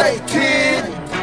Hey, kid.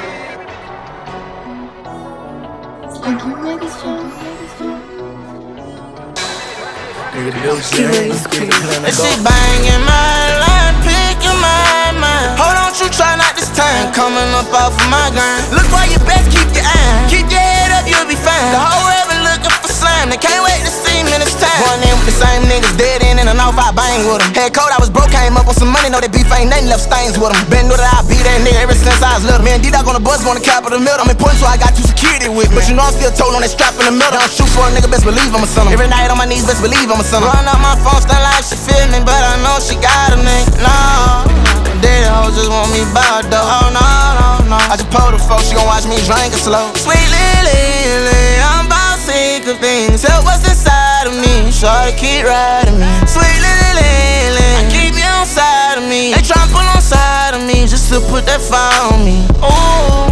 That shit bang in my line, pick in my mind. Hold on, you try not this time. Coming up off of my grind. Look why you best keep your eye. Keep your head up, you'll be fine. The whole world been looking for slime. They can't wait to see me this time. Going in with the same niggas, dead in and off, I bang with them. Head cold, I was broke, came up on some money. Know that beef ain't nothing, left stains with them. Been with it, I be that nigga ever since I was little. Me and D-Dog on the bus, going to Capitol Middle. I'm important, so I got two security with me. But you know I'm still told on that strap in the middle. Don't shoot for a nigga, best believe I'ma son him. Every night on my knees, best believe I'ma son him. Run up my phone, stand like she feel me, but I know she got a nigga. No, daddy hoes just want me bad though. Oh no, no, no. I just pulled the folks, she gon' watch me drink it slow. Sweet Lily, I'm about sick of things. Help what's inside of me, shorty keep riding me. Sweet Lily, I keep you on side of me. They tryna pull on side of me just to put that fire on me. Ooh,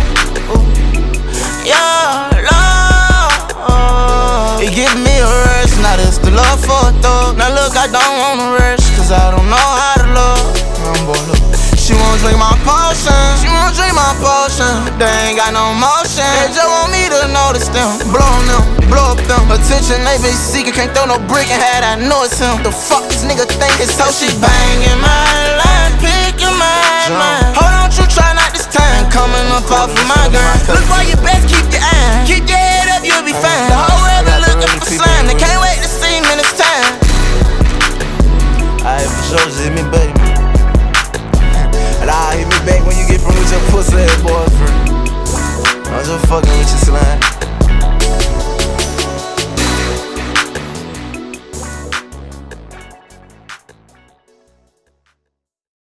yeah, love. It give me a rush, now this the love for a thug. Now look, I don't wanna rush, cause I don't know how to love. She won't drink my potion, she won't drink my potion. They ain't got no motion, they just want me to notice them. Blow on them, blow up them. Attention, they be seeking, can't throw no brick and had I know it's him. The fuck this nigga think it's so she bang in my line.